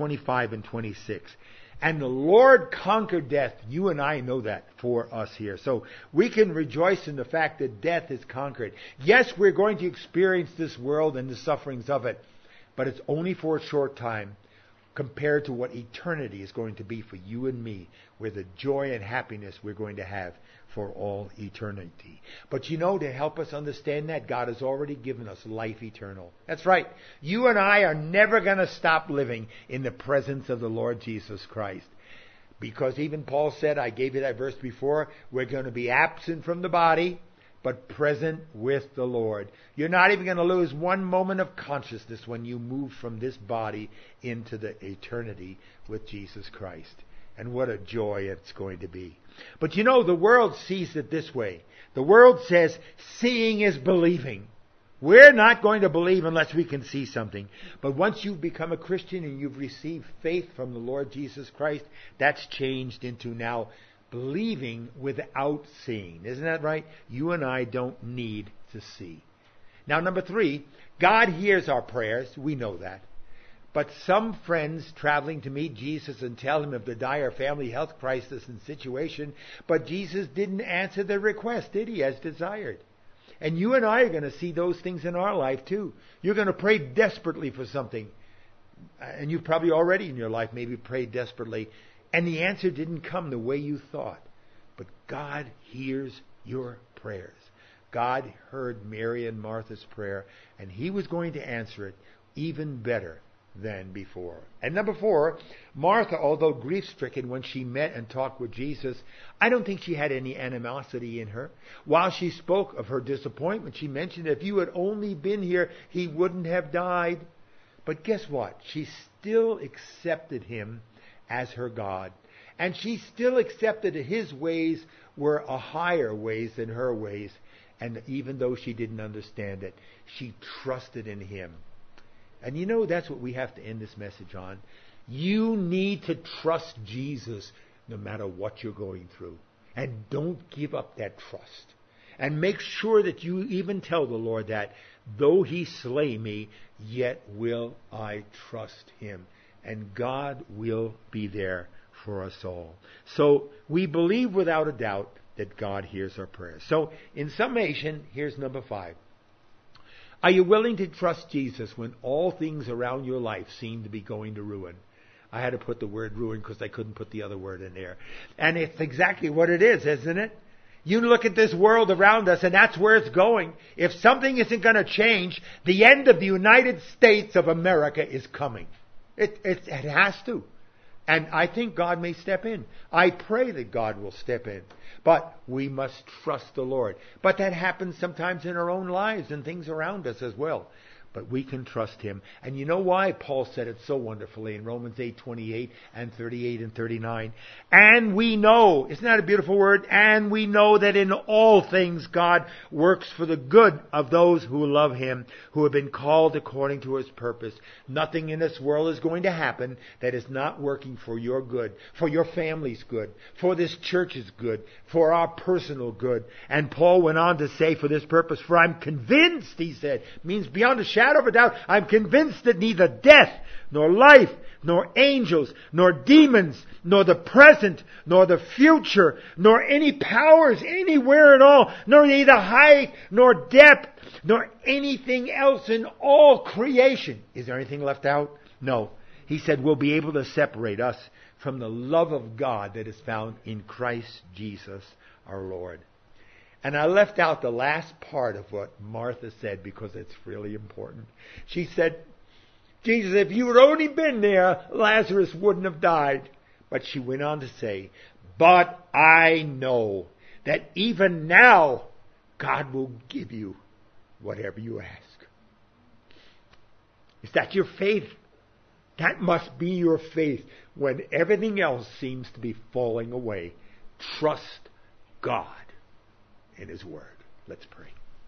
25 and 26. And the Lord conquered death. You and I know that for us here. So we can rejoice in the fact that death is conquered. Yes, we're going to experience this world and the sufferings of it, but it's only for a short time, compared to what eternity is going to be for you and me, where the joy and happiness we're going to have for all eternity. But you know, to help us understand that, God has already given us life eternal. That's right. You and I are never going to stop living in the presence of the Lord Jesus Christ. Because even Paul said, I gave you that verse before, we're going to be absent from the body, but present with the Lord. You're not even going to lose one moment of consciousness when you move from this body into the eternity with Jesus Christ. And what a joy it's going to be. But you know, the world sees it this way. The world says, seeing is believing. We're not going to believe unless we can see something. But once you've become a Christian and you've received faith from the Lord Jesus Christ, that's changed into now believing without seeing. Isn't that right? You and I don't need to see. Now, number 3, God hears our prayers. We know that. But some friends traveling to meet Jesus and tell Him of the dire family health crisis and situation, but Jesus didn't answer their request, did He, as desired? And you and I are going to see those things in our life too. You're going to pray desperately for something. And you've probably already in your life maybe prayed desperately, and the answer didn't come the way you thought. But God hears your prayers. God heard Mary and Martha's prayer, and He was going to answer it even better than before. And number 4, Martha, although grief-stricken when she met and talked with Jesus, I don't think she had any animosity in her. While she spoke of her disappointment, she mentioned, if you had only been here, He wouldn't have died. But guess what? She still accepted Him as her God. And she still accepted that His ways were a higher ways than her ways. And even though she didn't understand it, she trusted in Him. And you know, that's what we have to end this message on. You need to trust Jesus no matter what you're going through. And don't give up that trust. And make sure that you even tell the Lord that, though He slay me, yet will I trust Him. and God will be there for us all. So we believe without a doubt that God hears our prayers. So in summation, here's number 5. Are you willing to trust Jesus when all things around your life seem to be going to ruin? I had to put the word ruin because I couldn't put the other word in there. And it's exactly what it is, isn't it? You look at this world around us and that's where it's going. If something isn't going to change, the end of the United States of America is coming. It has to. And I think God may step in. I pray that God will step in. But we must trust the Lord. But that happens sometimes in our own lives and things around us as well. But we can trust Him. And you know why? Paul said it so wonderfully in Romans 8:28 and 38 and 39. And we know, isn't that a beautiful word? And we know that in all things God works for the good of those who love Him, who have been called according to His purpose. Nothing in this world is going to happen that is not working for your good, for your family's good, for this church's good, for our personal good. And Paul went on to say, for this purpose, for I'm convinced, he said, means beyond a shadow of a doubt, I'm convinced that neither death, nor life, nor angels, nor demons, nor the present, nor the future, nor any powers anywhere at all, nor neither height, nor depth, nor anything else in all creation. Is there anything left out? No. He said will be able to separate us from the love of God that is found in Christ Jesus our Lord. And I left out the last part of what Martha said because it's really important. She said, Jesus, if you had only been there, Lazarus wouldn't have died. But she went on to say, but I know that even now God will give you whatever you ask. Is that your faith? That must be your faith when everything else seems to be falling away. Trust God in His Word. Let's pray.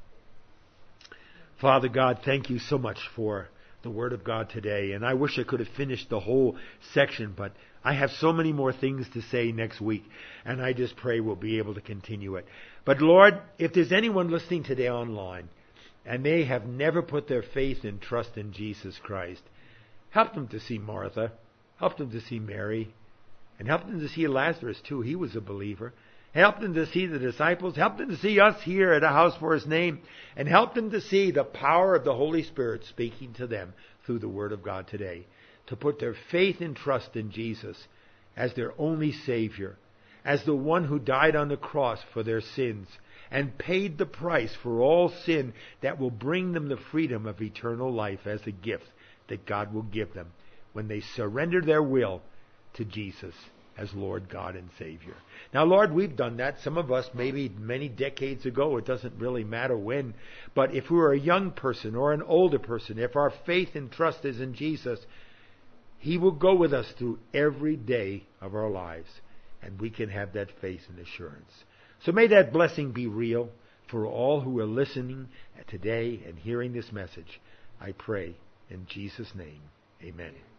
Father God, thank you so much for the Word of God today. And I wish I could have finished the whole section, but I have so many more things to say next week. And I just pray we'll be able to continue it. But Lord, if there's anyone listening today online, and they have never put their faith and trust in Jesus Christ, help them to see Martha. Help them to see Mary. And help them to see Lazarus too. He was a believer. Help them to see the disciples. Help them to see us here at A House for His Name. And help them to see the power of the Holy Spirit speaking to them through the Word of God today. To put their faith and trust in Jesus as their only Savior. As the one who died on the cross for their sins. And paid the price for all sin that will bring them the freedom of eternal life as a gift that God will give them when they surrender their will to Jesus as Lord God and Savior. Now, Lord, we've done that. Some of us maybe many decades ago. It doesn't really matter when. But if we're a young person or an older person, if our faith and trust is in Jesus, He will go with us through every day of our lives. And we can have that faith and assurance. So may that blessing be real for all who are listening today and hearing this message. I pray in Jesus' name. Amen.